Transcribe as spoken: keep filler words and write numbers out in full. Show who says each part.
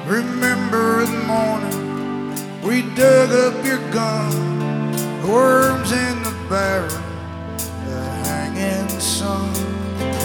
Speaker 1: Remember the morning we dug up your gun, worms in the barrel, the hanging sun.